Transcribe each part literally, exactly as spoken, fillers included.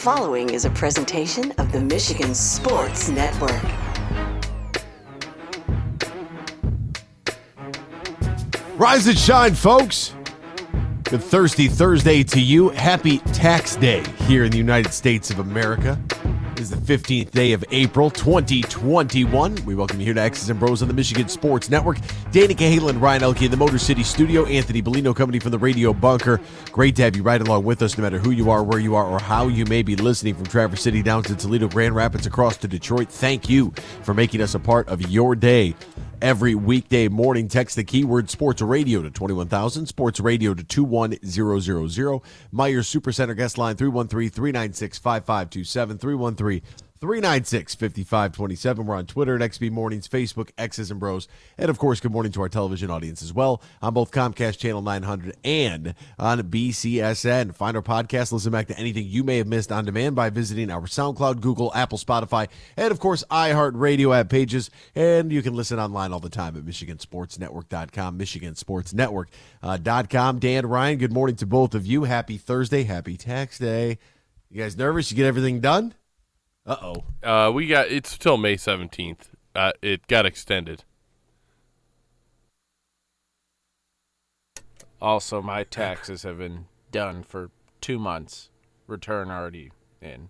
following is a presentation of the Michigan Sports Network. Rise and shine, folks. Good Thirsty Thursday to you. Happy Tax Day here in the United States of America. It is the fifteenth day of April, twenty twenty-one. We welcome you here to X's and Bros on the Michigan Sports Network. Danny Cahalan, Ryan Elke in the Motor City Studio. Anthony Bellino company from the Radio Bunker. Great to have you right along with us, no matter who you are, where you are, or how you may be listening from Traverse City down to Toledo, Grand Rapids, across to Detroit. Thank you for making us a part of your day. Every weekday morning, text the keyword Sports Radio to twenty-one thousand, Sports Radio to two one zero zero zero. Myers Supercenter guest line three one three, three nine six, five five two seven, three one three, three nine six, five five two seven. We're on Twitter at X B Mornings, Facebook, X's and Bros. And, of course, good morning to our television audience as well on both Comcast Channel nine hundred and on B C S N. Find our podcast, listen back to anything you may have missed on demand by visiting our SoundCloud, Google, Apple, Spotify, and, of course, iHeartRadio app pages. And you can listen online all the time at Michigan Sports Network dot com, Michigan Sports Network dot com. Dan, Ryan, good morning to both of you. Happy Thursday. Happy Tax Day. You guys nervous? You get everything done? Uh-oh. Uh, we got, it's till May seventeenth. Uh, it got extended. Also, my taxes have been done for two months. Return already in.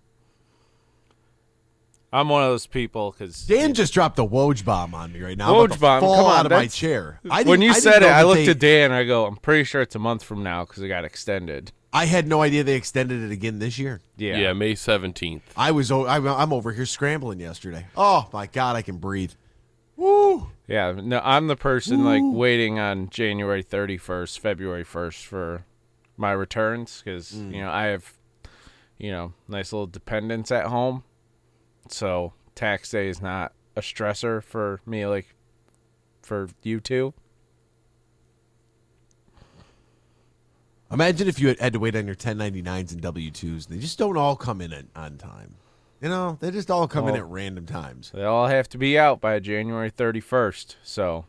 I'm one of those people because Dan just dropped a Woj bomb on me right now. Woj I'm about to bomb, fall come on, out of my that's- chair. I when didn't- you I didn't said it, know I that looked they- at Dan. I go, I'm pretty sure it's a month from now because it got extended. I had no idea they extended it again this year. Yeah, Yeah, May seventeenth. I was o- I'm I'm over here scrambling yesterday. Oh my God, I can breathe. Woo! yeah. No, I'm the person like waiting on January thirty-first, February first for my returns because Mm. you know I have, you know, nice little dependents at home, so tax day is not a stressor for me like for you two. Imagine if you had, had to wait on your ten ninety-nines and W twos. They just don't all come in at, on time. You know, they just all come in Well- at random times. They all have to be out by January thirty-first. So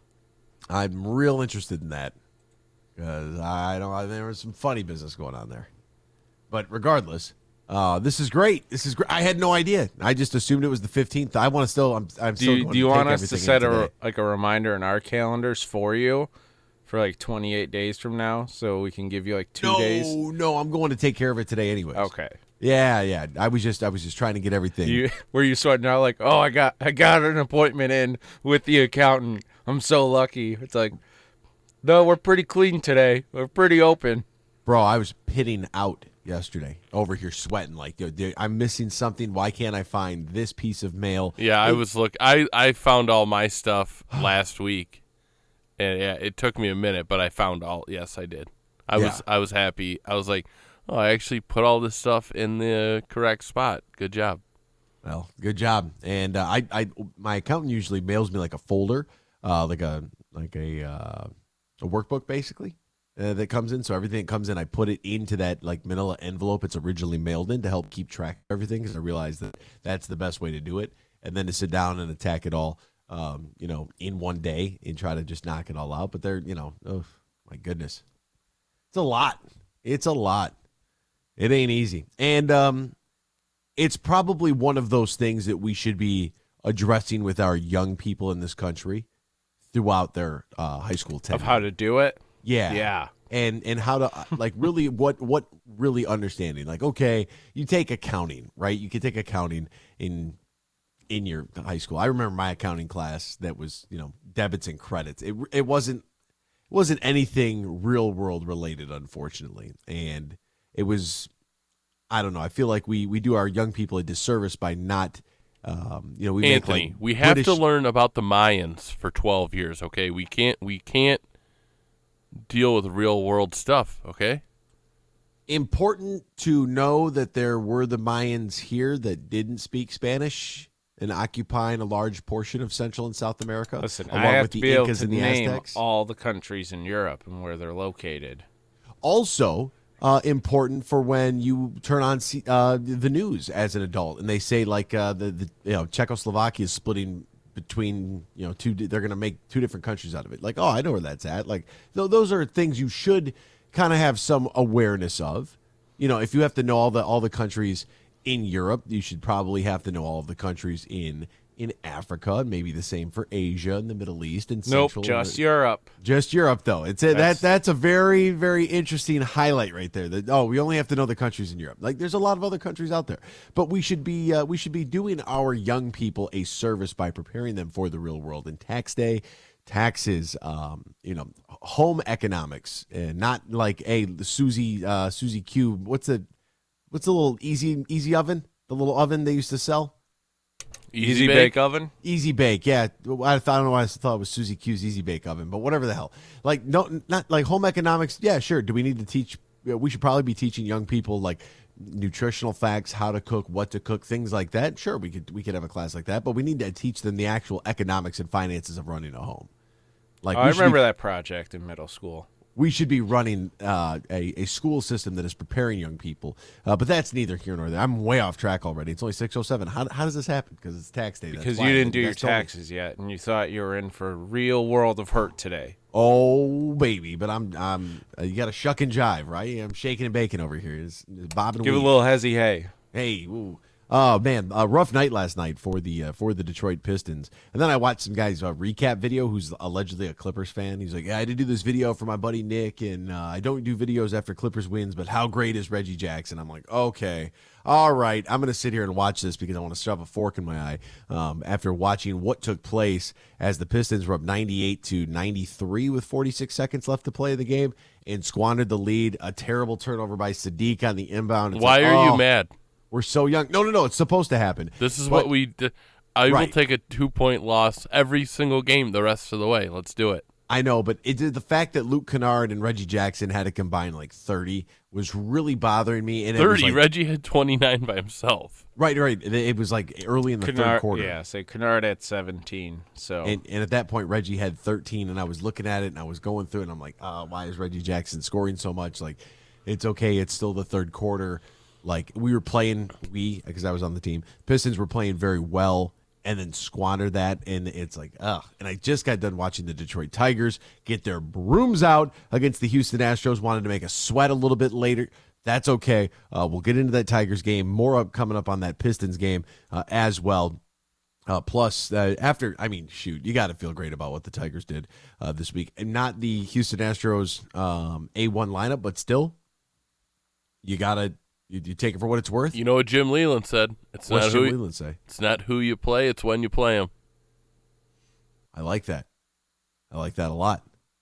I'm real interested in that because I don't. I, there was some funny business going on there. But regardless, uh, this is great. This is great. I had no idea. I just assumed it was the fifteenth. I want to still. I'm. I'm do still you, going do you to want take us to everything set in a today. like a reminder in our calendars for you for like twenty-eight days from now, so we can give you like two no, days? No, I'm going to take care of it today anyway. Okay. Yeah, yeah. I was just. I was just trying to get everything. You were you sweating out like, oh, I got I got an appointment in with the accountant. I'm so lucky. It's like, no, we're pretty clean today. We're pretty open. Bro, I was pitting out yesterday over here sweating like, yo, dude, I'm missing something. Why can't I find this piece of mail? Yeah, I It- was look. I, I found all my stuff last week, and yeah, it took me a minute, but I found all. Yes, I did. I Yeah. was I was happy. I was like, oh, I actually put all this stuff in the correct spot. Good job. Well, good job. And uh, I, I, my accountant usually mails me like a folder, uh, like a, like a, uh, a workbook basically uh, that comes in. So everything that comes in, I put it into that like Manila envelope it's originally mailed in to help keep track of everything because I realized that that's the best way to do it. And then to sit down and attack it all, um, you know, in one day and try to just knock it all out. But they're, you know, oh my goodness, it's a lot. It's a lot. It ain't easy. And um, it's probably one of those things that we should be addressing with our young people in this country throughout their uh, high school tenure. Of how to do it. Yeah. Yeah. And and how to, uh, like, really, what what really understanding. Like, okay, you take accounting, right? You can take accounting in in your high school. I remember my accounting class that was, you know, debits and credits. It it wasn't it wasn't anything real world related, unfortunately. And it was, I don't know. I feel like we, we do our young people a disservice by not, um, you know, we Anthony, make like we have British, to learn about the Mayans for twelve years. Okay, we can't we can't deal with real world stuff. Okay. important to know that there were the Mayans here that didn't speak Spanish and occupying a large portion of Central and South America. Listen, along I have with to the be able Incas to and the name Aztecs. all the countries in Europe and where they're located. Also, uh, important for when you turn on C- uh, the news as an adult, and they say like uh, the, the you know Czechoslovakia is splitting between you know two. They're going to make two different countries out of it. Like, oh, I know where that's at. Like, th- those are things you should kind of have some awareness of. You know, if you have to know all the all the countries in Europe. You should probably have to know all of the countries in in Africa, and maybe the same for Asia and the Middle East and Nope, Central. just Europe. Just Europe, though. It's a, That's- that that's a very very interesting highlight right there. That oh, we only have to know the countries in Europe. Like there's a lot of other countries out there, but we should be uh, we should be doing our young people a service by preparing them for the real world. And tax day, taxes, um, you know, home economics, and not like a Susie uh, Susie Q. What's the what's the little easy easy oven? The little oven they used to sell. Easy, Easy bake. bake oven. Easy Bake, yeah. I, thought, I don't know why I thought it was Susie Q's Easy Bake Oven, but whatever the hell. Like, no, not like home economics. Yeah, sure. Do we need to teach? We should probably be teaching young people like nutritional facts, how to cook, what to cook, things like that. Sure, we could we could have a class like that, but we need to teach them the actual economics and finances of running a home. Like, Oh, we I should remember be, that project in middle school. we should be running uh, a a school system that is preparing young people. Uh, but that's neither here nor there. I'm way off track already. It's only six oh seven. How how does this happen? Because it's tax day. That's Because why. you didn't do You your guys told me. taxes yet, and you thought you were in for a real world of hurt today. Oh baby, but I'm I'm uh, you got to shuck and jive, right? I'm shaking and baking over here. It's, it's bobbing. Give and a little hezzy hey. Hey, ooh. Oh man, a rough night last night for the uh, for the Detroit Pistons. And then I watched some guy's uh, recap video who's allegedly a Clippers fan. He's like, yeah, I had to do this video for my buddy Nick, and uh, I don't do videos after Clippers wins, but how great is Reggie Jackson? I'm like, okay, all right, I'm going to sit here and watch this because I want to shove a fork in my eye um, after watching what took place as the Pistons were up ninety-eight to ninety-three with forty-six seconds left to play in the game and squandered the lead. A terrible turnover by Sadiq on the inbound. It's Why like, are oh, you mad? We're so young. No, no, no. It's supposed to happen. This is But- what we. D- I will Right. take a two-point loss every single game the rest of the way. Let's do it. I know, but it, the fact that Luke Kennard and Reggie Jackson had to combine like thirty was really bothering me. And it was Thirty. like, Reggie had twenty-nine by himself. right, right. It, it was like early in the third Kennard, quarter. yeah, say Kennard at seventeen. So And, and at that point, Reggie had thirteen, and I was looking at it, and I was going through it, and I'm like, oh, why is Reggie Jackson scoring so much? Like, it's okay. It's still the third quarter. Like, we were playing, we, because I was on the team, Pistons were playing very well, and then squander that, and it's like, ugh. And I just got done watching the Detroit Tigers get their brooms out against the Houston Astros, wanted to make us sweat a little bit later. That's okay. Uh, we'll get into that Tigers game. More up coming up on that Pistons game uh, as well. Uh, plus, uh, after, I mean, shoot, you got to feel great about what the Tigers did uh, this week. And not the Houston Astros um, A one lineup, but still, you got to you, you take it for what it's worth. You know what Jim Leland said? It's What's not Jim who. Leland say? It's not who you play. It's when you play them. I like that. I like that a lot.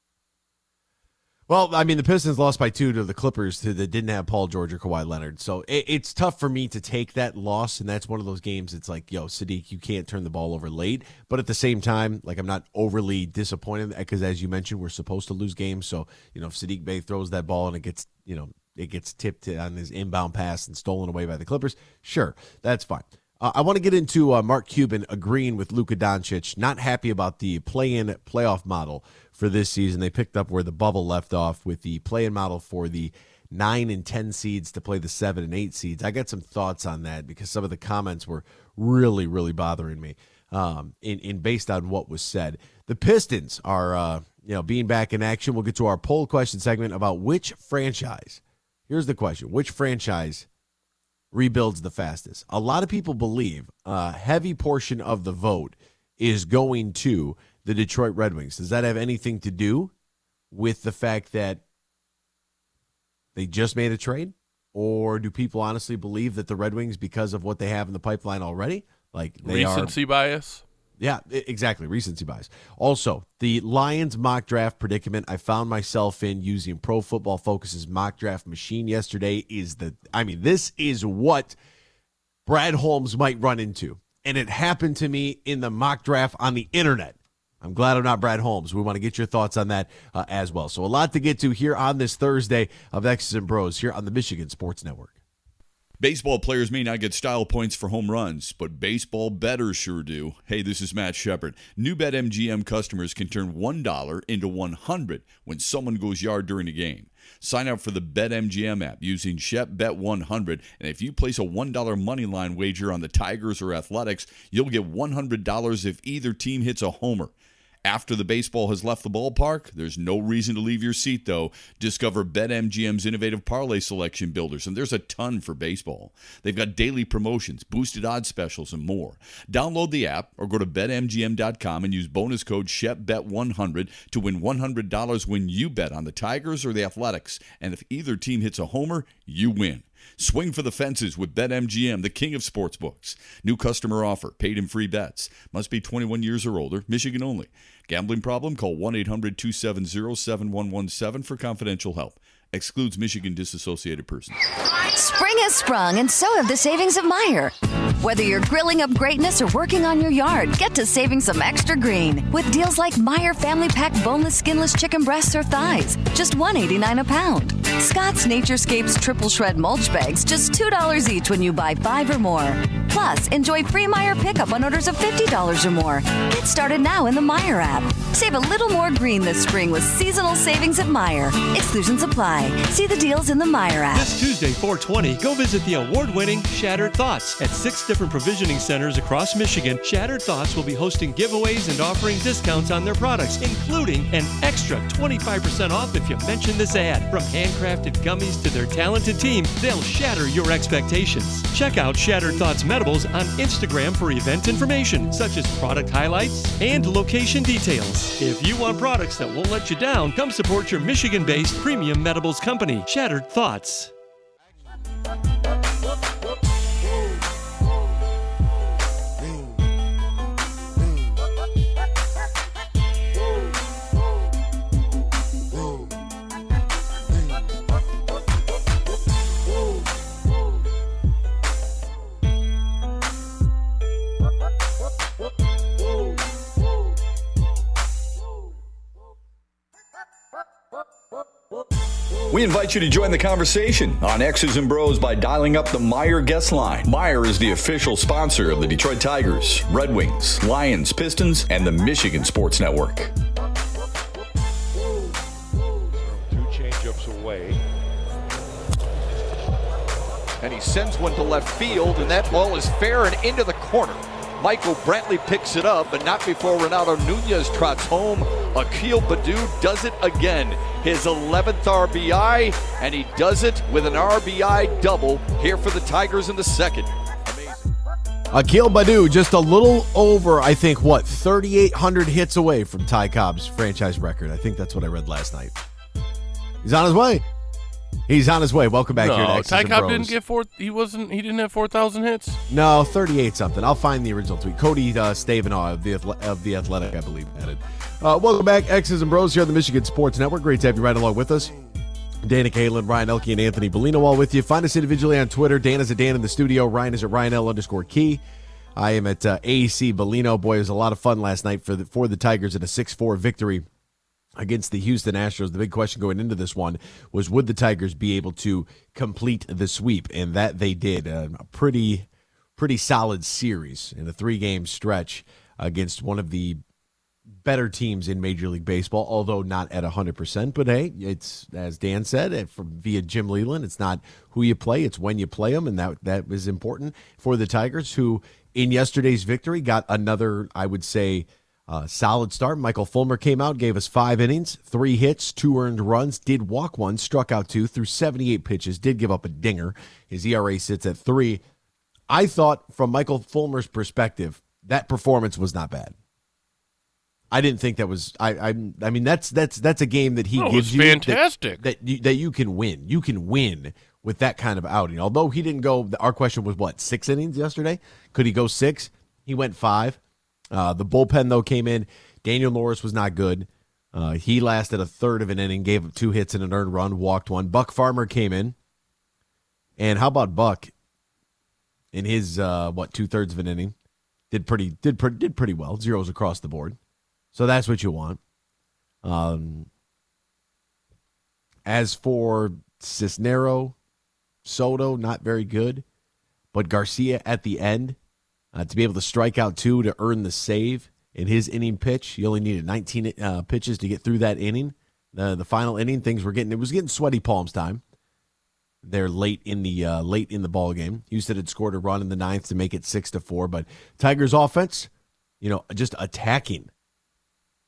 Well, I mean, the Pistons lost by two to the Clippers that didn't have Paul George or Kawhi Leonard. So it, it's tough for me to take that loss, and that's one of those games. It's like, yo, Sadiq, you can't turn the ball over late. But at the same time, like, I'm not overly disappointed because, as you mentioned, we're supposed to lose games. So, you know, if Sadiq Bey throws that ball and it gets, you know, it gets tipped on his inbound pass and stolen away by the Clippers, sure, that's fine. Uh, I want to get into uh, Mark Cuban agreeing with Luka Doncic, not happy about the play-in playoff model for this season. They picked up where the bubble left off with the play-in model for the nine and ten seeds to play the seven and eight seeds. I got some thoughts on that because some of the comments were really, really bothering me um, in, in based on what was said. The Pistons are uh, you know, being back in action. We'll get to our poll question segment about which franchise. Here's the question. Which franchise rebuilds the fastest? A lot of people believe a heavy portion of the vote is going to the Detroit Red Wings. Does that have anything to do with the fact that they just made a trade? Or do people honestly believe that the Red Wings, because of what they have in the pipeline already, like they Recency are, bias. Yeah, exactly. Recency bias. Also, the Lions mock draft predicament I found myself in using Pro Football Focus's mock draft machine yesterday is the, I mean, this is what Brad Holmes might run into. And it happened to me in the mock draft on the internet. I'm glad I'm not Brad Holmes. We want to get your thoughts on that uh, as well. So a lot to get to here on this Thursday of X's and Bros here on the Michigan Sports Network. Baseball players may not get style points for home runs, but baseball bettors sure do. Hey, this is Matt Shepard. New BetMGM customers can turn one dollar into one hundred when someone goes yard during a game. Sign up for the BetMGM app using Shep Bet one hundred, and if you place a one dollar moneyline wager on the Tigers or Athletics, you'll get one hundred dollars if either team hits a homer. After the baseball has left the ballpark, there's no reason to leave your seat, though. Discover BetMGM's innovative parlay selection builders, and there's a ton for baseball. They've got daily promotions, boosted odds specials, and more. Download the app or go to bet M G M dot com and use bonus code S H E P bet one hundred to win one hundred dollars when you bet on the Tigers or the Athletics. And if either team hits a homer, you win. Swing for the fences with BetMGM, the king of sportsbooks. New customer offer, paid in free bets. Must be twenty-one years or older, Michigan only. Gambling problem? Call one eight hundred two seven zero seven one one seven for confidential help. Excludes Michigan disassociated persons. Spring has sprung, and so have the savings at Meijer. Whether you're grilling up greatness or working on your yard, get to saving some extra green with deals like Meijer Family Pack boneless, skinless chicken breasts or thighs, just one eighty-nine a pound. Scott's Naturescapes Triple Shred Mulch Bags, just two dollars each when you buy five or more. Plus, enjoy free Meijer pickup on orders of fifty dollars or more. Get started now in the Meijer app. Save a little more green this spring with seasonal savings at Meijer. Exclusions apply. See the deals in the Meijer app. This Tuesday, four twenty, go visit the award-winning Shattered Thoughts. At six different provisioning centers across Michigan, Shattered Thoughts will be hosting giveaways and offering discounts on their products, including an extra twenty-five percent off if you mention this ad. From handcrafted gummies to their talented team, they'll shatter your expectations. Check out Shattered Thoughts Medibles on Instagram for event information, such as product highlights and location details. If you want products that won't let you down, come support your Michigan-based premium medibles company, Shattered Thoughts. We invite you to join the conversation on X's and Bros by dialing up the Meijer guest line. Meijer is the official sponsor of the Detroit Tigers, Red Wings, Lions, Pistons, and the Michigan Sports Network. Two changeups away. And he sends one to left field, and that ball is fair and into the corner. Michael Brantley picks it up, but not before Ronaldo Nunez trots home. Akil Baddoo does it again. His eleventh R B I, and he does it with an R B I double here for the Tigers in the second. Amazing. Akil Baddoo just a little over, I think, what, thirty-eight hundred hits away from Ty Cobb's franchise record. I think that's what I read last night. He's on his way. He's on his way. Welcome back no, here to X's Ty and Cobb Bros. didn't get four. He wasn't. He didn't have four thousand hits. No, thirty-eight something. I'll find the original tweet. Cody uh, Stavanaugh of the of the Athletic, I believe, added. Uh, welcome back, X's and Bros here on the Michigan Sports Network. Great to have you right along with us. Dana Kalin, Ryan Elke, and Anthony Bellino all with you. Find us individually on Twitter. Dan is at Dan in the studio. Ryan is at Ryan L underscore Key. I am at uh, A C Bellino. Boy, it was a lot of fun last night for the for the Tigers in a six four victory against the Houston Astros. The big question going into this one was, would the Tigers be able to complete the sweep? And that they did. Uh, a pretty, pretty solid series in a three-game stretch against one of the better teams in Major League Baseball, although not at one hundred percent. But, hey, it's, as Dan said, from via Jim Leland, it's not who you play, it's when you play them, and that that was important for the Tigers, who in yesterday's victory got another, I would say, Uh, solid start. Michael Fulmer came out, gave us five innings, three hits, two earned runs, did walk one, struck out two, threw seventy-eight pitches, did give up a dinger. His E R A sits at three. I thought, from Michael Fulmer's perspective, that performance was not bad. I didn't think that was. I. I, I mean, that's that's that's a game that he oh, gives it was you fantastic. That, that you, that you can win. You can win with that kind of outing. Although he didn't go. Our question was what, six innings yesterday? Could he go six? He went five. Uh, the bullpen, though, came in. Daniel Norris was not good. Uh, he lasted a third of an inning, gave up two hits and an earned run, walked one. Buck Farmer came in. And how about Buck in his, uh, what, two-thirds of an inning? Did pretty did, pre- did pretty well. Zeros across the board. So that's what you want. Um, as for Cisnero, Soto, not very good. But Garcia at the end, Uh, to be able to strike out two to earn the save in his inning pitch. He only needed nineteen uh, pitches to get through that inning. The the final inning, things were getting it was getting sweaty palms time. There late in the uh, late in the ball game. Houston had scored a run in the ninth to make it six to four. But Tigers offense, you know, just attacking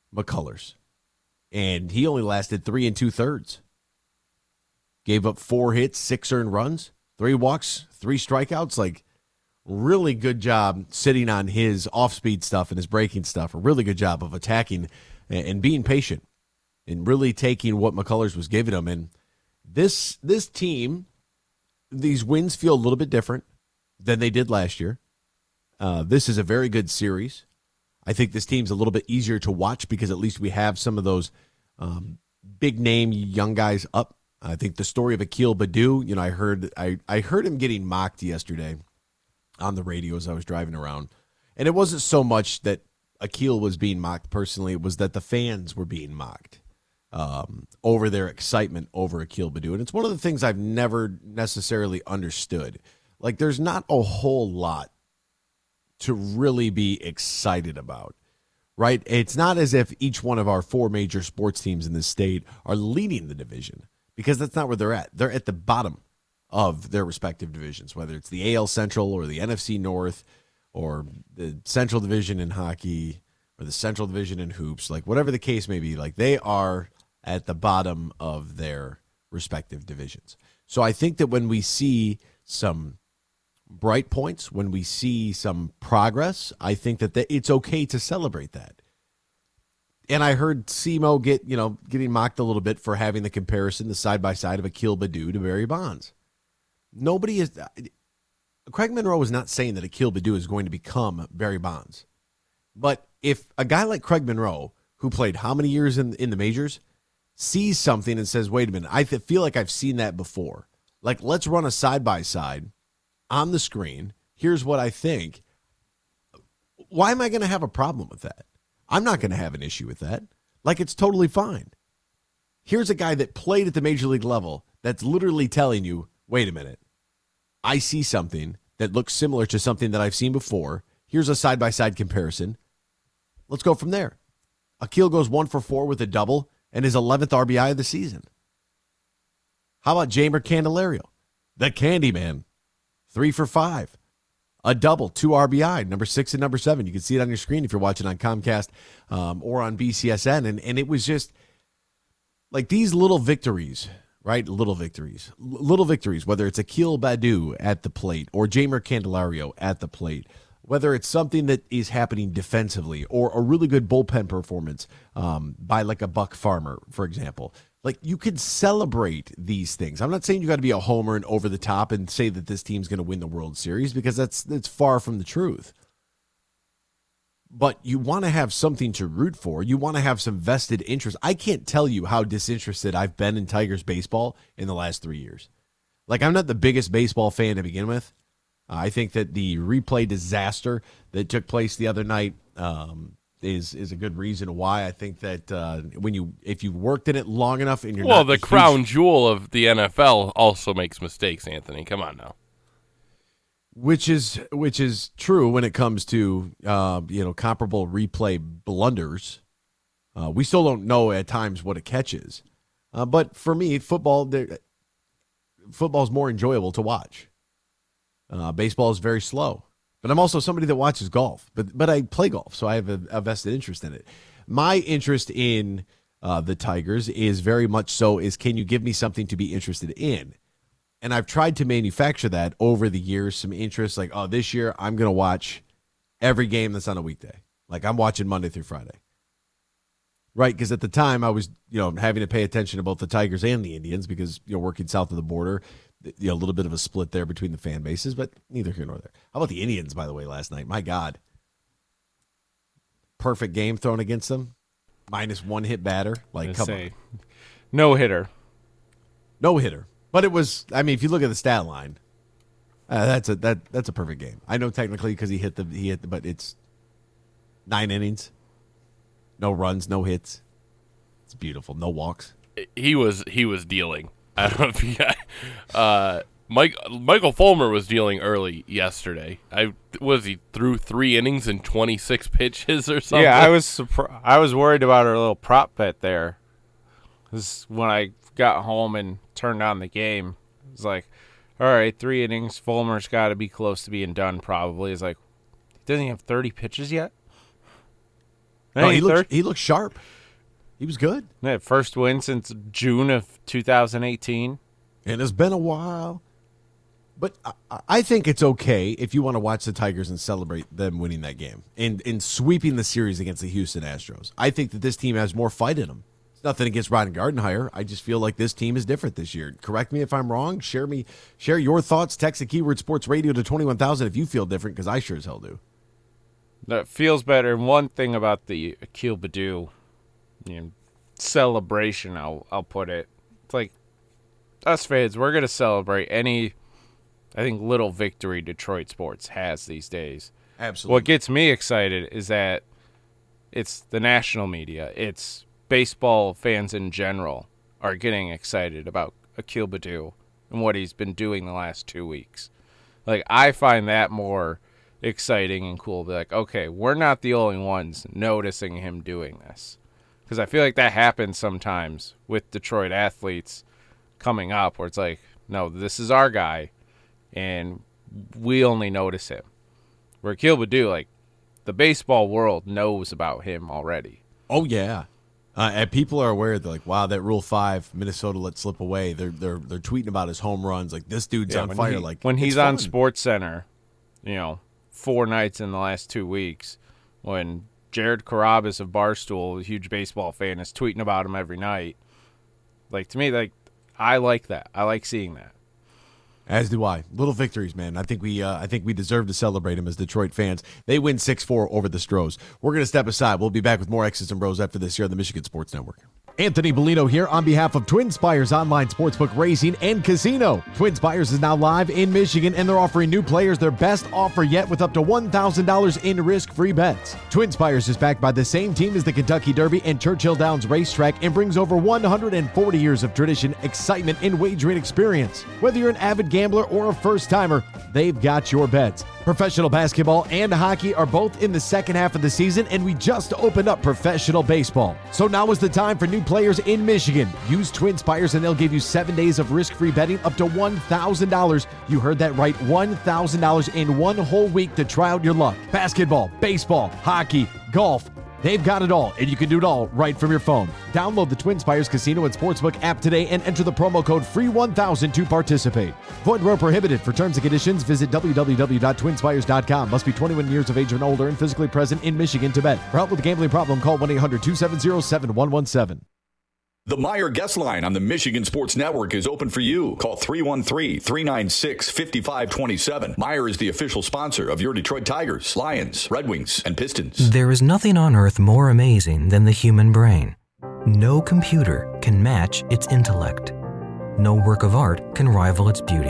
McCullers. And he only lasted three and two-thirds. Gave up four hits, six earned runs, three walks, three strikeouts. Like, really good job sitting on his off-speed stuff and his breaking stuff. A really good job of attacking and being patient and really taking what McCullers was giving him. And this this team, these wins feel a little bit different than they did last year. Uh, this is a very good series. I think this team's a little bit easier to watch because at least we have some of those um, big-name young guys up. I think the story of Akil Baddoo, you know, I heard I, I heard him getting mocked yesterday on the radio as I was driving around. And it wasn't so much that Akil was being mocked personally. It was that the fans were being mocked um, over their excitement over Akil Baddoo. And it's one of the things I've never necessarily understood. Like, there's not a whole lot to really be excited about, right? It's not as if each one of our four major sports teams in this state are leading the division, because that's not where they're at. They're at the bottom of their respective divisions, whether it's the A L Central or the N F C North or the Central Division in hockey or the Central Division in hoops, like whatever the case may be, like they are at the bottom of their respective divisions. So I think that when we see some bright points, when we see some progress, I think that the, it's okay to celebrate that. And I heard S E M O get, you know, getting mocked a little bit for having the comparison, the side-by-side of Akil Baddoo to Barry Bonds. Nobody is – Craig Monroe is not saying that Akil Baddoo is going to become Barry Bonds. But if a guy like Craig Monroe, who played how many years in, in the majors, sees something and says, wait a minute, I feel like I've seen that before. Like, let's run a side-by-side on the screen. Here's what I think. Why am I going to have a problem with that? I'm not going to have an issue with that. Like, it's totally fine. Here's a guy that played at the major league level that's literally telling you, wait a minute, I see something that looks similar to something that I've seen before. Here's a side-by-side comparison. Let's go from there. Akil goes one for four with a double and his eleventh R B I of the season. How about Jeimer Candelario, the Candyman? Three for five. A double, two R B I, number six and number seven. You can see it on your screen if you're watching on Comcast um, or on B C S N. And, and it was just like these little victories, right? Little victories. L- little victories, whether it's Akil Baddoo at the plate or Jeimer Candelario at the plate, whether it's something that is happening defensively or a really good bullpen performance um, by like a Buck Farmer, for example. Like, you could celebrate these things. I'm not saying you got to be a homer and over the top and say that this team's going to win the World Series, because that's that's far from the truth. But you want to have something to root for. You want to have some vested interest. I can't tell you how disinterested I've been in Tigers baseball in the last three years. Like, I'm not the biggest baseball fan to begin with. Uh, I think that the replay disaster that took place the other night um, is is a good reason why. I think that uh, when you if you've worked in it long enough and you're well, not the crown huge, jewel of the N F L also makes mistakes, Anthony. Come on now. Which is which is true when it comes to uh, you know comparable replay blunders. Uh, we still don't know at times what a catch is, uh, but for me, football football is more enjoyable to watch. Uh, baseball is very slow. But I'm also somebody that watches golf, but but I play golf, so I have a, a vested interest in it. My interest in uh, the Tigers is very much so is, can you give me something to be interested in? And I've tried to manufacture that over the years, some interest, like, oh, this year I'm going to watch every game that's on a weekday. Like, I'm watching Monday through Friday. Right, because at the time I was, you know, having to pay attention to both the Tigers and the Indians because, you know, working south of the border, you know, a little bit of a split there between the fan bases, but neither here nor there. How about the Indians, by the way, last night? My God. Perfect game thrown against them. Minus one hit batter. Like, come say, on. No hitter. No hitter. But it was, I mean, if you look at the stat line, uh, that's a that that's a perfect game. I know technically because he hit the he hit the, but it's nine innings. No runs, no hits. It's beautiful. No walks. He was he was dealing. I don't know if he uh Mike Michael Fulmer was dealing early yesterday. I was he threw three innings and twenty-six pitches or something. Yeah, I was surpri- I was worried about our little prop bet there. This when I got home and turned on the game. It was like, all right, three innings. Fulmer's got to be close to being done probably. It's like, doesn't he have thirty pitches yet? No, he looked, he looked sharp. He was good. Yeah, first win since June of two thousand eighteen. And it's been a while. But I, I think it's okay if you want to watch the Tigers and celebrate them winning that game and, and sweeping the series against the Houston Astros. I think that this team has more fight in them. It's nothing against Ron Gardenhire. I just feel like this team is different this year. Correct me if I'm wrong. Share me, share your thoughts. Text the keyword Sports Radio to twenty-one thousand if you feel different, because I sure as hell do. That feels better. And one thing about the Akil Baddoo, you know, celebration, I'll I'll put it. It's like us fans, we're gonna celebrate any, I think, little victory Detroit sports has these days. Absolutely. What gets me excited is that it's the national media, it's baseball fans in general are getting excited about Akil Baddoo and what he's been doing the last two weeks. Like, I find that more exciting and cool. Be like, okay, we're not the only ones noticing him doing this. Because I feel like that happens sometimes with Detroit athletes coming up where it's like, no, this is our guy, and we only notice him. Where Akil Baddoo, like, the baseball world knows about him already. Oh, yeah. Uh, and people are aware. They're like, wow, that Rule five, Minnesota let slip away. They're they're they're tweeting about his home runs. Like, this dude's yeah, on when fire. He, like when he's fun. on SportsCenter, you know, four nights in the last two weeks, when Jared Carrabis of Barstool, a huge baseball fan, is tweeting about him every night. Like, to me, like, I like that. I like seeing that. As do I. Little victories, man. I think we uh, I think we deserve to celebrate them as Detroit fans. They win six four over the Stros. We're going to step aside. We'll be back with more X's and Bros after this here on the Michigan Sports Network. Anthony Bellino here on behalf of TwinSpires Online Sportsbook Racing and Casino. TwinSpires is now live in Michigan, and they're offering new players their best offer yet with up to one thousand dollars in risk-free bets. TwinSpires is backed by the same team as the Kentucky Derby and Churchill Downs Racetrack and brings over one hundred forty years of tradition, excitement, and wagering experience. Whether you're an avid gambler or a first-timer, they've got your bets. Professional basketball and hockey are both in the second half of the season, and we just opened up professional baseball. So now is the time for new players in Michigan. Use TwinSpires and they'll give you seven days of risk-free betting up to one thousand dollars. You heard that right, one thousand dollars in one whole week to try out your luck. Basketball, baseball, hockey, golf. They've got it all, and you can do it all right from your phone. Download the TwinSpires Casino and Sportsbook app today and enter the promo code free one thousand to participate. Void where prohibited. For terms and conditions, visit w w w dot twinspires dot com. Must be twenty-one years of age and older and physically present in Michigan to bet. For help with a gambling problem, call one eight hundred two seven zero seven one one seven. The Meijer Guest Line on the Michigan Sports Network is open for you. Call three one three, three nine six, five five two seven. Meijer is the official sponsor of your Detroit Tigers, Lions, Red Wings, and Pistons. There is nothing on earth more amazing than the human brain. No computer can match its intellect. No work of art can rival its beauty.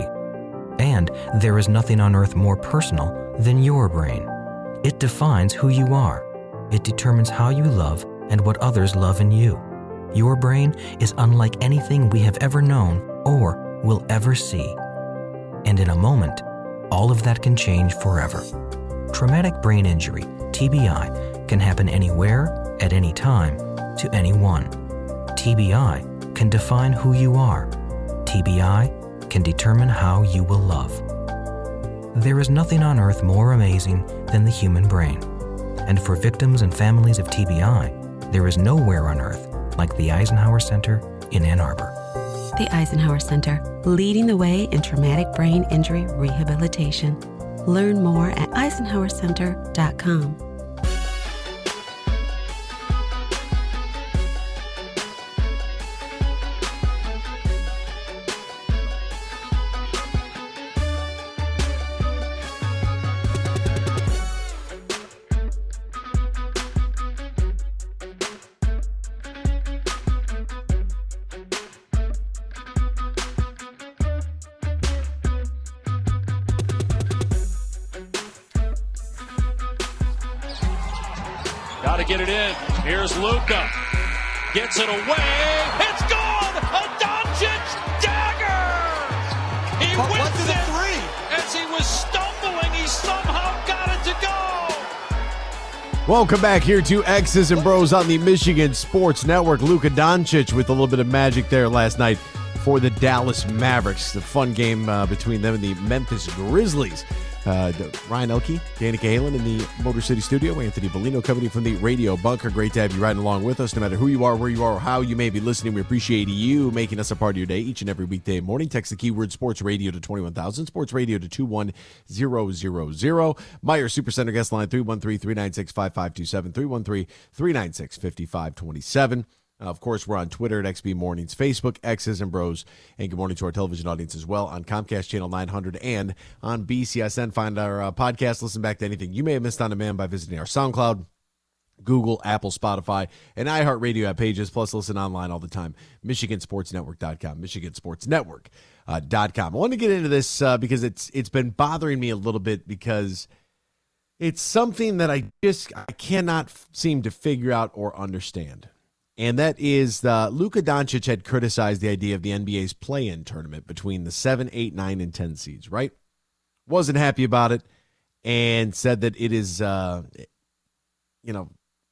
And there is nothing on earth more personal than your brain. It defines who you are. It determines how you love and what others love in you. Your brain is unlike anything we have ever known or will ever see. And in a moment, all of that can change forever. Traumatic brain injury, T B I, can happen anywhere, at any time, to anyone. T B I can define who you are. T B I can determine how you will love. There is nothing on earth more amazing than the human brain. And for victims and families of T B I, there is nowhere on earth like the Eisenhower Center in Ann Arbor. The Eisenhower Center, leading the way in traumatic brain injury rehabilitation. Learn more at eisenhower center dot com. Got to get it in. Here's Luka. Gets it away. It's gone! A Doncic dagger! He but wins it three. As he was stumbling, he somehow got it to go. Welcome back here to X's and Bros on the Michigan Sports Network. Luka Doncic with a little bit of magic there last night for the Dallas Mavericks. The fun game uh, between them and the Memphis Grizzlies. Uh, Ryan Elke, Danica Halen in the Motor City Studio, Anthony Bellino coming in from the Radio Bunker. Great to have you riding along with us, no matter who you are, where you are, or how you may be listening. We appreciate you making us a part of your day each and every weekday morning. Text the keyword Sports Radio to twenty-one thousand, Sports Radio to two one zero zero zero. Meyer Supercenter guest line three one three, three nine six, five five two seven, three one three, three nine six, five five two seven. Uh, of course, we're on Twitter at X B Mornings, Facebook, X's and Bros, and good morning to our television audience as well on Comcast Channel nine hundred and on B C S N. Find our uh, podcast, listen back to anything you may have missed on demand by visiting our SoundCloud, Google, Apple, Spotify, and iHeartRadio app pages, plus listen online all the time. Michigan Sports Network dot com, Michigan Sports Network dot com. I want to get into this uh, because it's it's been bothering me a little bit because it's something that I just I cannot f- seem to figure out or understand. And that is uh, Luka Doncic had criticized the idea of the N B A's play-in tournament between the seven, eight, nine, and ten seeds, right? Wasn't happy about it and said that it is, uh, you know,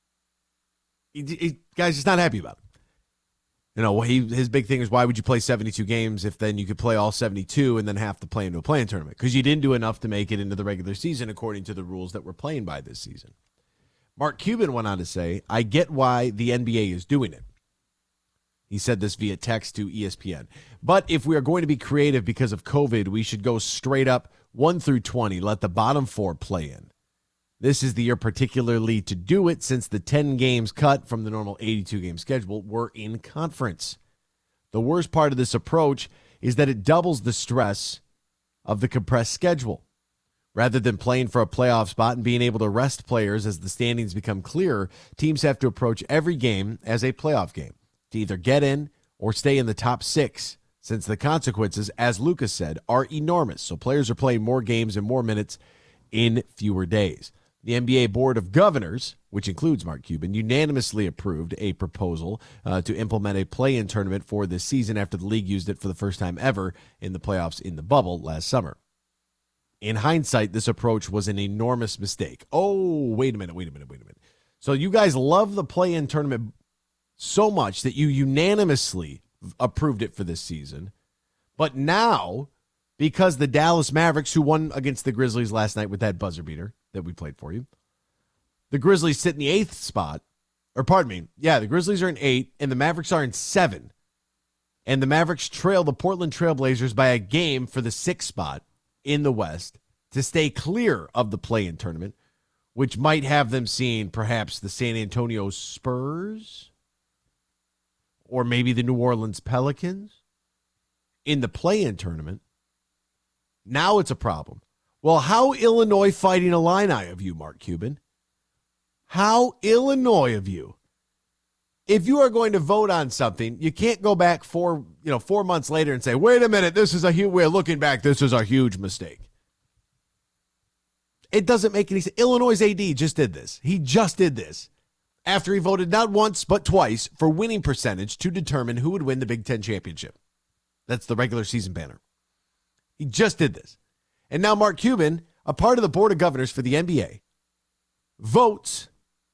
he, he, guys, he's not happy about it. You know, he, his big thing is, why would you play seventy-two games if then you could play all seventy-two and then have to play into a play-in tournament? Because you didn't do enough to make it into the regular season according to the rules that we're playing by this season. Mark Cuban went on to say, I get why the N B A is doing it. He said this via text to E S P N. But if we are going to be creative because of COVID, we should go straight up one through twenty, let the bottom four play in. This is the year particularly to do it since the ten games cut from the normal eighty-two game schedule were in conference. The worst part of this approach is that it doubles the stress of the compressed schedule. Rather than playing for a playoff spot and being able to rest players as the standings become clearer, teams have to approach every game as a playoff game to either get in or stay in the top six, since the consequences, as Lucas said, are enormous. So players are playing more games and more minutes in fewer days. The N B A Board of Governors, which includes Mark Cuban, unanimously approved a proposal uh, to implement a play-in tournament for this season after the league used it for the first time ever in the playoffs in the bubble last summer. In hindsight, this approach was an enormous mistake. Oh, wait a minute, wait a minute, wait a minute. So you guys love the play-in tournament so much that you unanimously approved it for this season. But now, because the Dallas Mavericks, who won against the Grizzlies last night with that buzzer beater that we played for you, the Grizzlies sit in the eighth spot. Or pardon me, yeah, the Grizzlies are in eight, and the Mavericks are in seven. And the Mavericks trail the Portland Trailblazers by a game for the sixth spot in the West to stay clear of the play-in tournament, which might have them seeing perhaps the San Antonio Spurs or maybe the New Orleans Pelicans in the play-in tournament. Now it's a problem. Well, how Illinois Fighting Illini of you, Mark Cuban? How Illinois of you? If you are going to vote on something, you can't go back four, you know, four months later and say, wait a minute, this is a huge, we're looking back, this is a huge mistake. It doesn't make any sense. Illinois' A D just did this. He just did this after he voted not once but twice for winning percentage to determine who would win the Big Ten championship. That's the regular season banner. He just did this. And now Mark Cuban, a part of the Board of Governors for the N B A, votes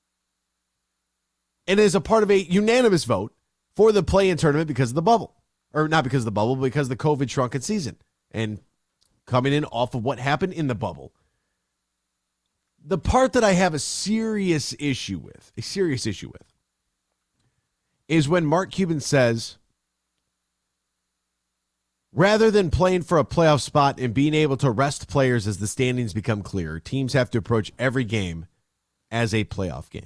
and is a part of a unanimous vote for the play-in tournament because of the bubble. Or not because of the bubble, but because of the COVID shrunken season. And coming in off of what happened in the bubble. The part that I have a serious issue with, a serious issue with, is when Mark Cuban says, rather than playing for a playoff spot and being able to rest players as the standings become clearer, teams have to approach every game as a playoff game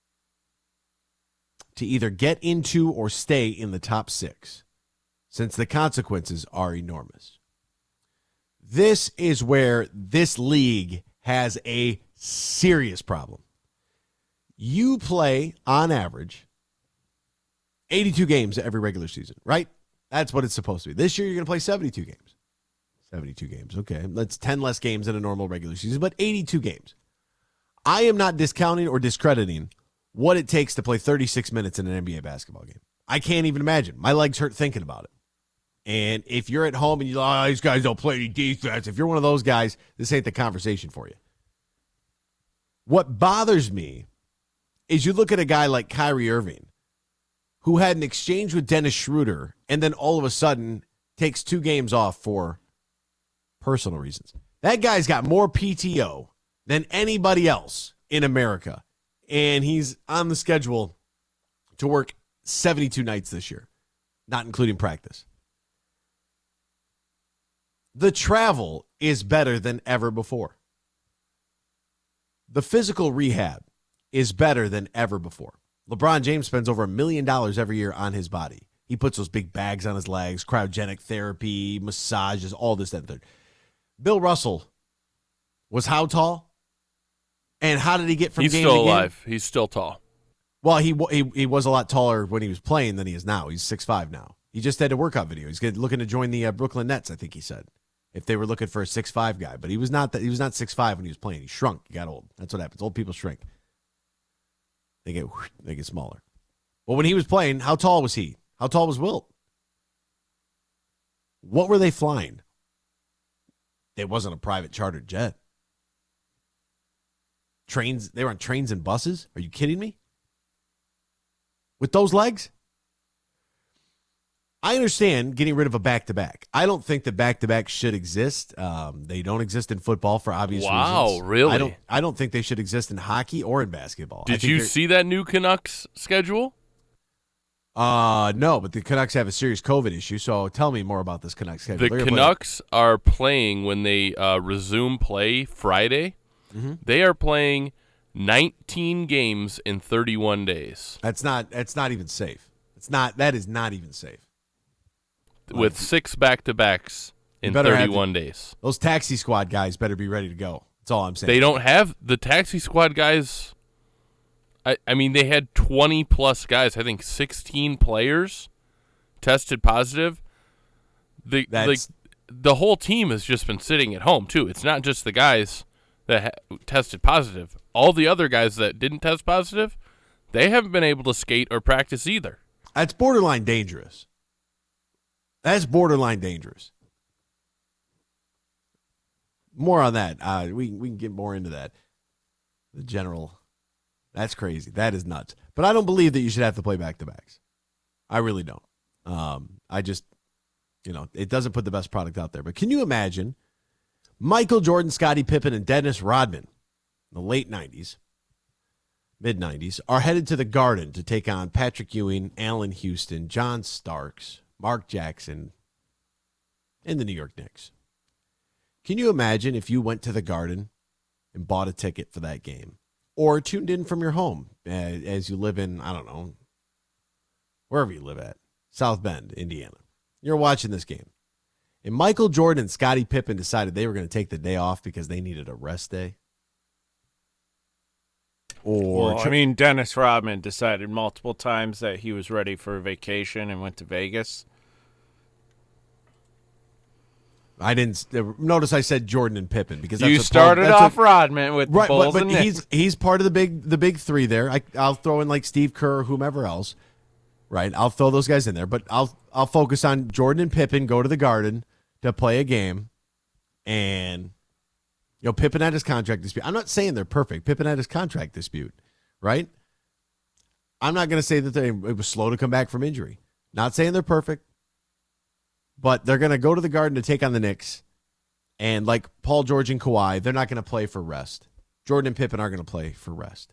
to either get into or stay in the top six, since the consequences are enormous. This is where this league has a serious problem. You play, on average, eighty-two games every regular season, right? That's what it's supposed to be. This year, you're going to play seventy-two games. seventy-two games, okay. That's ten less games than a normal regular season, but eighty-two games. I am not discounting or discrediting what it takes to play thirty-six minutes in an N B A basketball game. I can't even imagine. My legs hurt thinking about it. And if you're at home and you're like, oh, these guys don't play any defense, if you're one of those guys, this ain't the conversation for you. What bothers me is you look at a guy like Kyrie Irving, who had an exchange with Dennis Schroeder, and then all of a sudden takes two games off for personal reasons. That guy's got more P T O than anybody else in America. And he's on the schedule to work seventy-two nights this year, not including practice. The travel is better than ever before. The physical rehab is better than ever before. LeBron James spends over a million dollars every year on his body. He puts those big bags on his legs, cryogenic therapy, massages, all this, that, and third. Bill Russell was how tall? And how did he get from He's game still to game? alive. He's still tall. Well, he, he he was a lot taller when he was playing than he is now. He's six five now. He just had a workout video. He's looking to join the uh, Brooklyn Nets, I think he said, if they were looking for a six five guy. But he was not that. He was not six five when he was playing. He shrunk. He got old. That's what happens. Old people shrink. They get they get smaller. Well, when he was playing, how tall was he? How tall was Wilt? What were they flying? It wasn't a private chartered jet. Trains, they were on trains and buses? Are you kidding me? With those legs? I understand getting rid of a back-to-back. I don't think that back-to-back should exist. Um, they don't exist in football for obvious wow, reasons. Wow, really? I don't, I don't think they should exist in hockey or in basketball. Did you see that new Canucks schedule? Uh, no, but the Canucks have a serious COVID issue, so tell me more about this Canucks schedule. The Canucks play. are playing when they uh, resume play Friday. Mm-hmm. They are playing nineteen games in thirty-one days. That's not that's not even safe. It's not that is not even safe. With like, six back-to-backs in thirty-one to, days. Those taxi squad guys better be ready to go. That's all I'm saying. They don't have the taxi squad guys. I, I mean, they had twenty-plus guys. I think sixteen players tested positive. The like the whole team has just been sitting at home, too. It's not just the guys that ha- tested positive. All the other guys that didn't test positive, they haven't been able to skate or practice either. That's borderline dangerous. That's borderline dangerous. More on that. Uh, we we can get more into that. The general, that's crazy. That is nuts. But I don't believe that you should have to play back-to-backs. I really don't. Um, I just, you know, it doesn't put the best product out there. But can you imagine Michael Jordan, Scottie Pippen, and Dennis Rodman, in the late nineties, mid-nineties, are headed to the Garden to take on Patrick Ewing, Allen Houston, John Starks, Mark Jackson, and the New York Knicks. Can you imagine if you went to the Garden and bought a ticket for that game, or tuned in from your home uh, as you live in, I don't know, wherever you live at, South Bend, Indiana. You're watching this game. And Michael Jordan and Scottie Pippen decided they were going to take the day off because they needed a rest day. Or well, I mean, Dennis Rodman decided multiple times that he was ready for a vacation and went to Vegas. I didn't notice I said Jordan and Pippen because that's you what started Paul, that's off what, Rodman with right, the Bulls but, but and he's Knicks. he's part of the big the big three there. I, I'll throw in like Steve Kerr, or whomever else, right? I'll throw those guys in there, but I'll I'll focus on Jordan and Pippen go to the Garden to play a game, and you know Pippen had his contract dispute. I'm not saying they're perfect. Pippen had his contract dispute, right? I'm not going to say that they it was slow to come back from injury. Not saying they're perfect, but they're going to go to the Garden to take on the Knicks. And like Paul George and Kawhi, they're not going to play for rest. Jordan and Pippen are going to play for rest.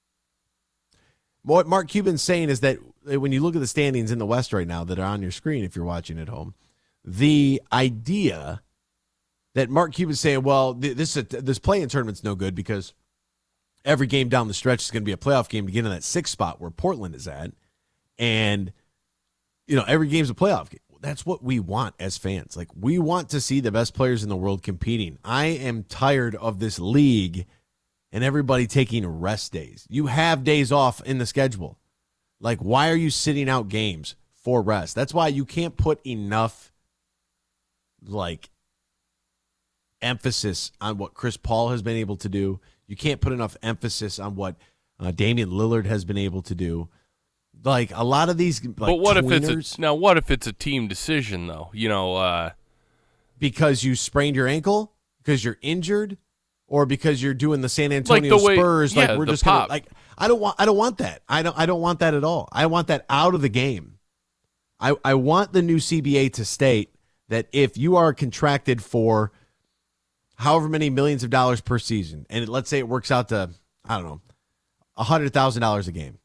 What Mark Cuban's saying is that when you look at the standings in the West right now that are on your screen, if you're watching at home, the idea that Mark Cuban's saying, well, this this play-in tournament's no good because every game down the stretch is going to be a playoff game to get in that sixth spot where Portland is at. And, you know, every game's a playoff game. That's what we want as fans. Like, we want to see the best players in the world competing. I am tired of this league and everybody taking rest days. You have days off in the schedule. Like, why are you sitting out games for rest? That's why you can't put enough, like, emphasis on what Chris Paul has been able to do. You can't put enough emphasis on what uh, Damian Lillard has been able to do. Like a lot of these, like, but what tweeners, if it's a, now? What if it's a team decision though? You know, uh, because you sprained your ankle, because you're injured, or because you're doing the San Antonio like the way, Spurs. Yeah, like we're just pop. gonna like. I don't want. I don't want that. I don't. I don't want that at all. I want that out of the game. I I want the new C B A to state that if you are contracted for however many millions of dollars per season, and it, let's say it works out to, I don't know, one hundred thousand dollars a game.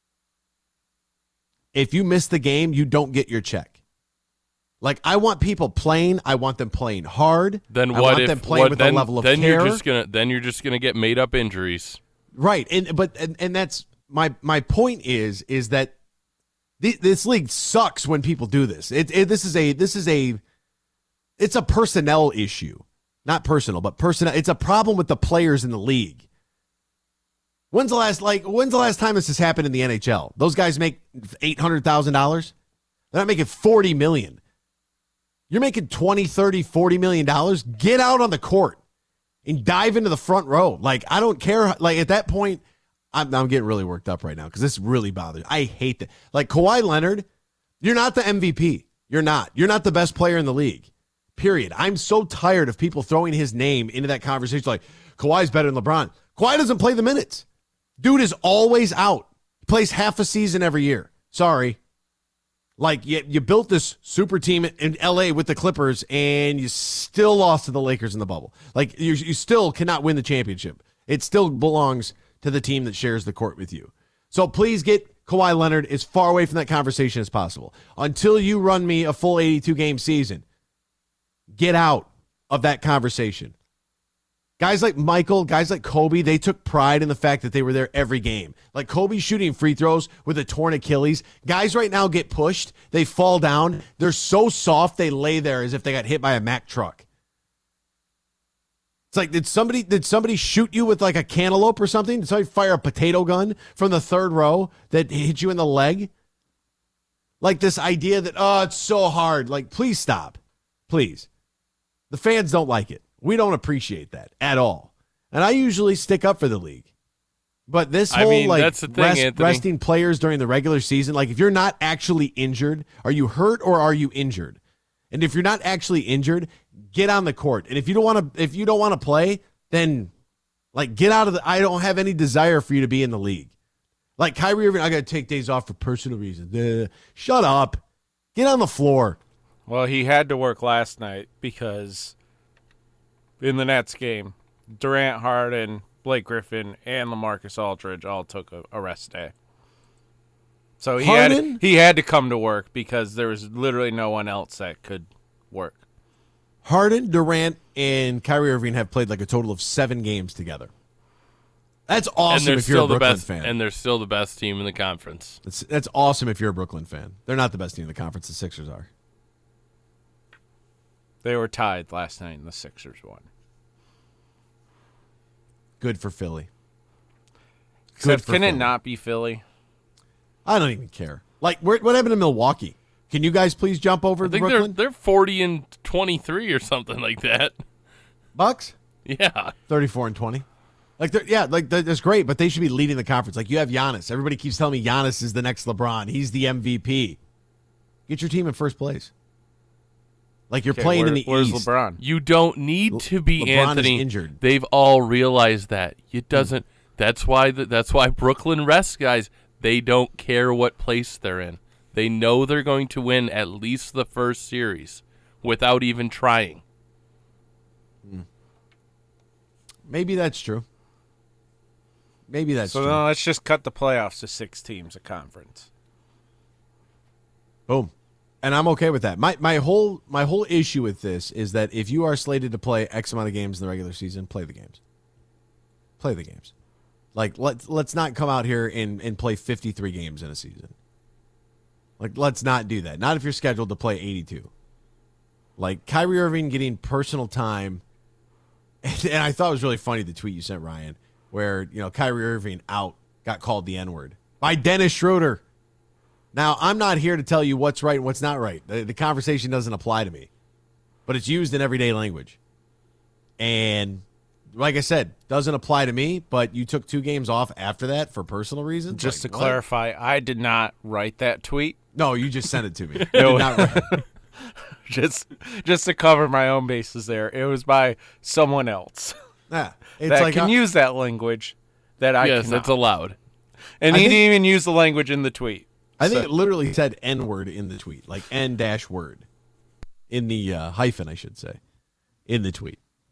If you miss the game, you don't get your check. Like, I want people playing. I want them playing hard. Then I what want if them playing what, with then, a level of then care. You're just gonna, then you're just going to get made up injuries. Right. And but and, and that's my my point is is that th- this league sucks when people do this. It, it this is a this is a it's a personnel issue. Not personal, but personnel. It's a problem with the players in the league. When's the last like when's the last time this has happened in the N H L? Those guys make eight hundred thousand dollars. They're not making forty million dollars. You're making twenty, thirty, forty million dollars. Get out on the court and dive into the front row. Like, I don't care. Like, at that point, I'm, I'm getting really worked up right now because this really bothers me. I hate that. Like, Kawhi Leonard, you're not the M V P. You're not. You're not the best player in the league. Period. I'm so tired of people throwing his name into that conversation like, Kawhi's better than LeBron. Kawhi doesn't play the minutes. Dude is always out. He plays half a season every year. Sorry. Like, you, you built this super team in L A with the Clippers, and you still lost to the Lakers in the bubble. Like, you, you still cannot win the championship. It still belongs to the team that shares the court with you. So please get Kawhi Leonard as far away from that conversation as possible. Until you run me a full eighty-two game season, get out of that conversation. Guys like Michael, guys like Kobe, they took pride in the fact that they were there every game. Like Kobe shooting free throws with a torn Achilles. Guys right now get pushed. They fall down. They're so soft they lay there as if they got hit by a Mack truck. It's like, did somebody did somebody shoot you with like a cantaloupe or something? Did somebody fire a potato gun from the third row that hit you in the leg? Like this idea that, oh, it's so hard. Like, please stop. Please. The fans don't like it. We don't appreciate that at all. And I usually stick up for the league. But this whole, I mean, like, that's the thing, rest, resting players during the regular season, like, if you're not actually injured, are you hurt or are you injured? And if you're not actually injured, get on the court. And if you don't want to, if you don't want to play, then, like, get out of the, I don't have any desire for you to be in the league. Like, Kyrie Irving, I got to take days off for personal reasons. Uh, shut up. Get on the floor. Well, he had to work last night because in the Nets game, Durant, Harden, Blake Griffin, and LaMarcus Aldridge all took a, a rest day. So he Harden? had he had to come to work because there was literally no one else that could work. Harden, Durant, and Kyrie Irving have played like a total of seven games together. That's awesome if you're a Brooklyn best, fan. And they're still the best team in the conference. That's, that's awesome if you're a Brooklyn fan. They're not the best team in the conference. The Sixers are. They were tied last night and the Sixers won. Good for Philly. Except, for can Philly. It not be Philly? I don't even care. Like, where, what happened to Milwaukee? Can you guys please jump over I to think Brooklyn? They're, they're forty and twenty-three or something like that. Bucks? Yeah. thirty-four and twenty. Like, yeah, like that's great, but they should be leading the conference. Like, you have Giannis. Everybody keeps telling me Giannis is the next LeBron. He's the M V P. Get your team in first place. Like, you're okay, playing where, in the where's East. LeBron? You don't need to be LeBron Anthony. Is injured. They've all realized that. It doesn't. Mm. That's why. The, that's why Brooklyn rests guys. They don't care what place they're in. They know they're going to win at least the first series without even trying. Mm. Maybe that's true. Maybe that's so true. So let's just cut the playoffs to six teams a conference. Boom. And I'm okay with that. My my whole my whole issue with this is that if you are slated to play X amount of games in the regular season, play the games. Play the games. Like, let's let's not come out here and, and play fifty-three games in a season. Like, let's not do that. Not if you're scheduled to play eighty-two. Like, Kyrie Irving getting personal time. And, and I thought it was really funny the tweet you sent, Ryan, where, you know, Kyrie Irving out got called the N-word by Dennis Schroeder. Now, I'm not here to tell you what's right and what's not right. The, the conversation doesn't apply to me. But it's used in everyday language. And like I said, doesn't apply to me, but you took two games off after that for personal reasons? Just like, to what? clarify, I did not write that tweet. No, you just sent it to me. No, did not write. just just to cover my own bases there. It was by someone else. Yeah, it's that like can a, use that language that I Yes, cannot. it's allowed. And I he think, didn't even use the language in the tweet. I think so. it literally said N-word in the tweet, like N dash word. In the uh, hyphen, I should say, in the tweet.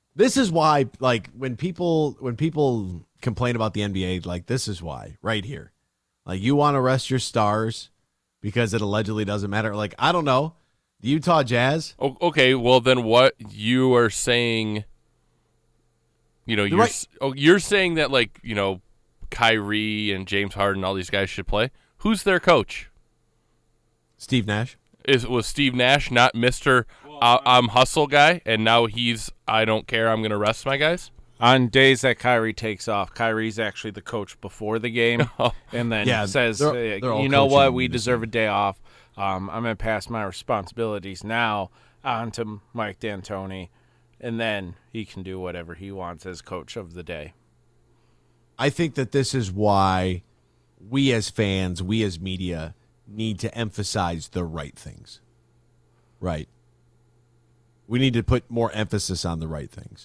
This is why, like, when people when people complain about the N B A, like, this is why, right here. Like, you want to rest your stars because it allegedly doesn't matter. Like, I don't know. The Utah Jazz. Oh, okay, well, then what you are saying, you know, you're, right. oh, you're saying that, like, you know, Kyrie and James Harden, all these guys should play. Who's their coach? Steve Nash. Is Was Steve Nash not Mister Uh, I'm hustle guy, and now he's, I don't care, I'm going to rest my guys? On days that Kyrie takes off, Kyrie's actually the coach before the game, and then Yeah, says, they're- uh, they're all you know coaching what, in we unison. deserve a day off. Um, I'm going to pass my responsibilities now on to Mike D'Antoni, and then he can do whatever he wants as coach of the day. I think that this is why we as fans, we as media, need to emphasize the right things. Right. We need to put more emphasis on the right things.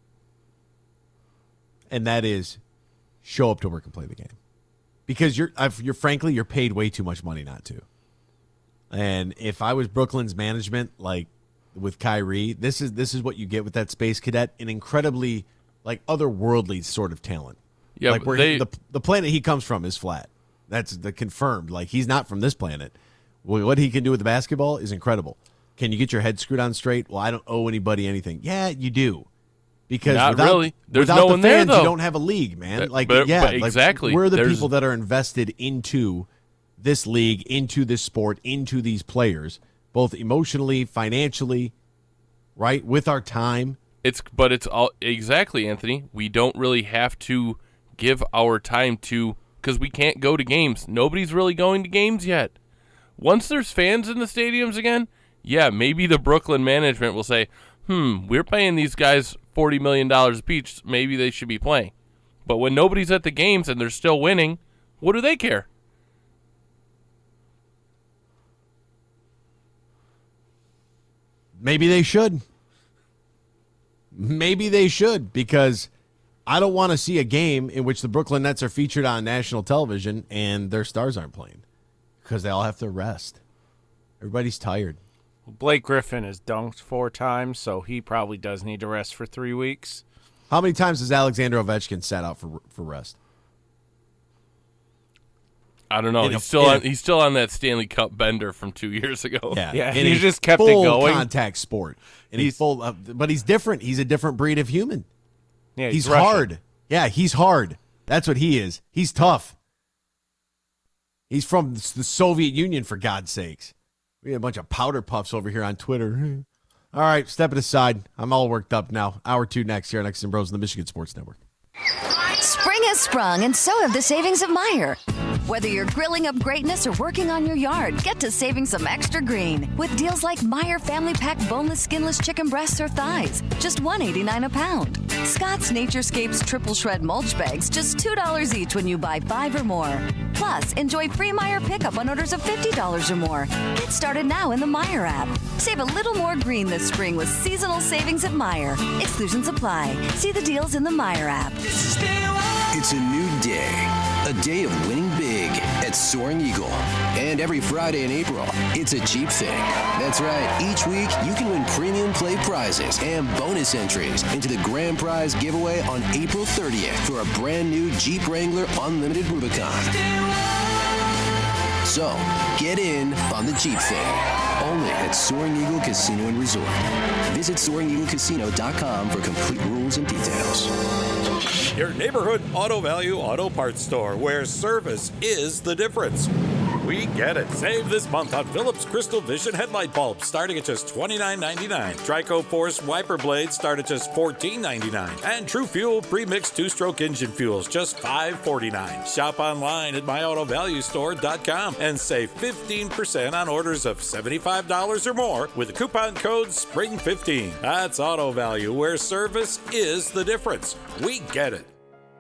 And that is show up to work and play the game. Because you're I've, you're frankly you're paid way too much money not to. And if I was Brooklyn's management, like with Kyrie, this is this is what you get with that Space Cadet, an incredibly like otherworldly sort of talent. Yeah, like but where they- he, the the planet he comes from is flat. That's the confirmed. Like he's not from this planet. Well, what he can do with the basketball is incredible. Can you get your head screwed on straight? Well, I don't owe anybody anything. Yeah, you do. Because Not without, really. There's without no the one there, fans, though. you don't have a league, man. But- Like, but- yeah, but like, exactly. We're the There's- people that are invested into this league, into this sport, into these players, both emotionally, financially, right, with our time. It's but it's all exactly, Anthony. We don't really have to give our time to because we can't go to games. Nobody's really going to games yet. Once there's fans in the stadiums again, yeah, maybe the Brooklyn management will say, "Hmm, we're paying these guys forty million dollars each. Maybe they should be playing." But when nobody's at the games and they're still winning, what do they care? Maybe they should. Maybe they should, because I don't want to see a game in which the Brooklyn Nets are featured on national television and their stars aren't playing because they all have to rest. Everybody's tired. Blake Griffin has dunked four times, so he probably does need to rest for three weeks. How many times has Alexander Ovechkin sat out for for rest? I don't know. In a- He's still in on. a- He's still on that Stanley Cup bender from two years ago. Yeah, Yeah, in he a just kept it full going. Contact sport, and he's He's- full. Of, but he's different. He's a different breed of human. Yeah, He's, Russian. hard. Yeah, he's hard. That's what he is. He's tough. He's from the Soviet Union, for God's sakes. We have a bunch of powder puffs over here on Twitter. All right, step it aside. I'm all worked up now. Hour two next here on X and Bros on the Michigan Sports Network. Spring has sprung, and so have the savings of Meijer. Whether you're grilling up greatness or working on your yard, get to saving some extra green with deals like Meijer Family Pack boneless, skinless chicken breasts or thighs, just one dollar and eighty-nine cents a pound. Scott's Naturescapes triple shred mulch bags, just two dollars each when you buy five or more. Plus, enjoy free Meijer pickup on orders of fifty dollars or more. Get started now in the Meijer app. Save a little more green this spring with seasonal savings at Meijer. Exclusions apply. See the deals in the Meijer app. It's a new day, a day of winning big at Soaring Eagle. And every Friday in April, it's a Jeep thing. That's right, each week you can win premium play prizes and bonus entries into the grand prize giveaway on April thirtieth for a brand new Jeep Wrangler Unlimited Rubicon. So, get in on the Jeep thing. Only at Soaring Eagle Casino and Resort. Visit soaring eagle casino dot com for complete rules and details. Your neighborhood Auto Value Auto Parts store, where service is the difference. We get it. Save this month on Philips Crystal Vision headlight bulbs, starting at just twenty-nine ninety-nine. Trico Force wiper blades start at just fourteen ninety-nine. And True Fuel pre-mixed two-stroke engine fuels, just five forty-nine. Shop online at my auto value store dot com and save fifteen percent on orders of seventy-five dollars or more with the coupon code spring fifteen. That's Auto Value, where service is the difference. We get it.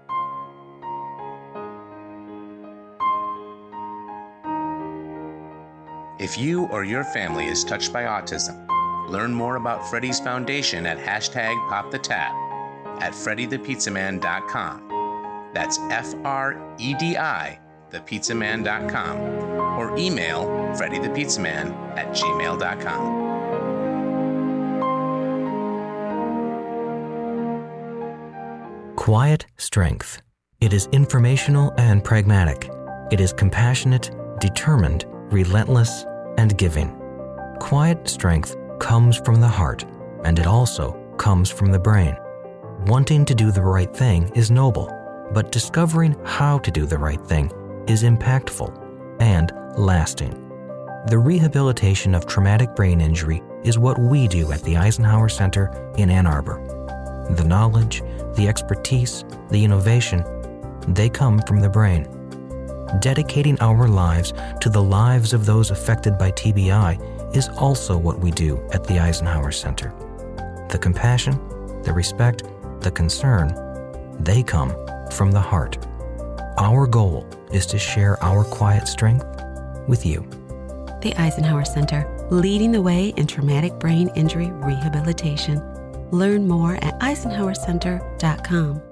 If you or your family is touched by autism, learn more about Freddy's Foundation at hashtag Pop the Tab at freddy the pizza man dot com. That's F R E D I, the pizza man dot com, or email freddythepizzaman at gmail dot com. Quiet strength. It is informational and pragmatic. It is compassionate, determined, relentless, and giving. Quiet strength comes from the heart, and it also comes from the brain. Wanting to do the right thing is noble, but discovering how to do the right thing is impactful and lasting. The rehabilitation of traumatic brain injury is what we do at the Eisenhower Center in Ann Arbor. The knowledge, the expertise, the innovation, they come from the brain. Dedicating our lives to the lives of those affected by T B I is also what we do at the Eisenhower Center. The compassion, the respect, the concern, they come from the heart. Our goal is to share our quiet strength with you. The Eisenhower Center, leading the way in traumatic brain injury rehabilitation. Learn more at eisenhower center dot com.